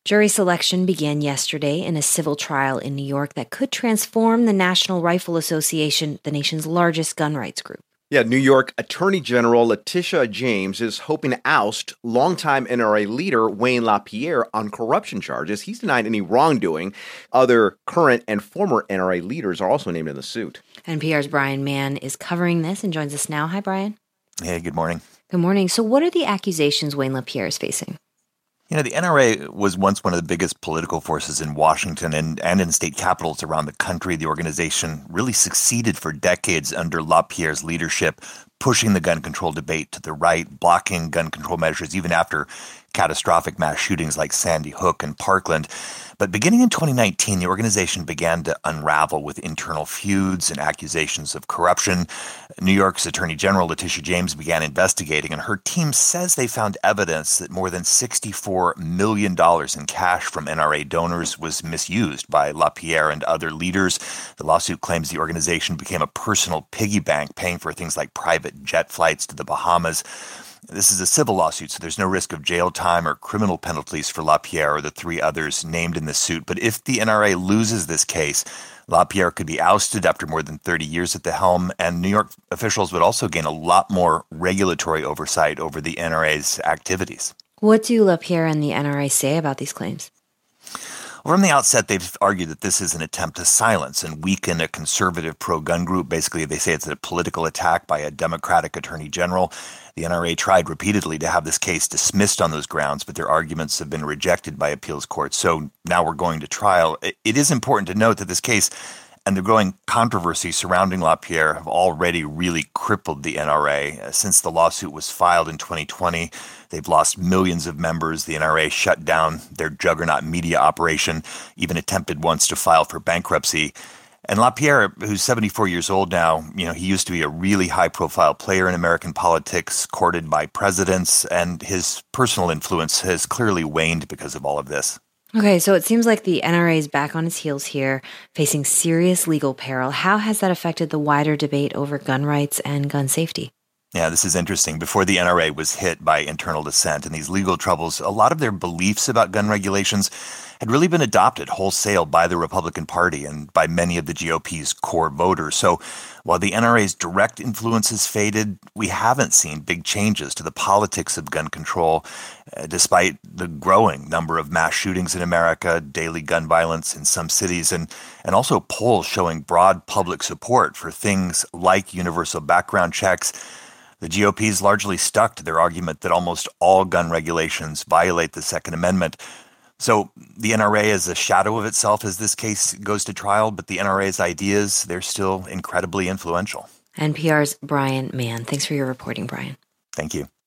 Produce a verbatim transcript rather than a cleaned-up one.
Jury selection began yesterday in a civil trial in New York that could transform the National Rifle Association, the nation's largest gun rights group. Yeah, New York Attorney General Letitia James is hoping to oust longtime N R A leader Wayne LaPierre on corruption charges. He's denied any wrongdoing. Other current and former N R A leaders are also named in the suit. N P R's Brian Mann is covering this and joins us now. Hi, Brian. Hey, good morning. Good morning. So what are the accusations Wayne LaPierre is facing? You know, the N R A was once one of the biggest political forces in Washington and, and in state capitals around the country. The organization really succeeded for decades under LaPierre's leadership, pushing the gun control debate to the right, blocking gun control measures even after catastrophic mass shootings like Sandy Hook and Parkland. But beginning in twenty nineteen, the organization began to unravel with internal feuds and accusations of corruption. New York's Attorney General Letitia James began investigating, and her team says they found evidence that more than sixty-four million dollars in cash from N R A donors was misused by LaPierre and other leaders. The lawsuit claims the organization became a personal piggy bank, paying for things like private jet flights to the Bahamas. This is a civil lawsuit, so there's no risk of jail time or criminal penalties for LaPierre or the three others named in the suit. But if the N R A loses this case, LaPierre could be ousted after more than thirty years at the helm, and New York officials would also gain a lot more regulatory oversight over the N R A's activities. What do LaPierre and the N R A say about these claims? Well, from the outset, they've argued that this is an attempt to silence and weaken a conservative pro-gun group. Basically, they say it's a political attack by a Democratic attorney general. The N R A tried repeatedly to have this case dismissed on those grounds, but their arguments have been rejected by appeals courts. So now we're going to trial. It is important to note that this case and the growing controversy surrounding LaPierre have already really crippled the N R A. Since the lawsuit was filed in twenty twenty, they've lost millions of members. The N R A shut down their juggernaut media operation, even attempted once to file for bankruptcy. And LaPierre, who's seventy-four years old now, you know, he used to be a really high-profile player in American politics, courted by presidents, and his personal influence has clearly waned because of all of this. Okay, so it seems like the N R A is back on its heels here, facing serious legal peril. How has that affected the wider debate over gun rights and gun safety? Yeah, this is interesting. Before the N R A was hit by internal dissent and these legal troubles, a lot of their beliefs about gun regulations had really been adopted wholesale by the Republican Party and by many of the G O P's core voters. So while the N R A's direct influence has faded, we haven't seen big changes to the politics of gun control, uh, despite the growing number of mass shootings in America, daily gun violence in some cities, and, and also polls showing broad public support for things like universal background checks. The G O P's largely stuck to their argument that almost all gun regulations violate the Second Amendment. So the N R A is a shadow of itself as this case goes to trial, but the N R A's ideas, they're still incredibly influential. N P R's Brian Mann. Thanks for your reporting, Brian. Thank you.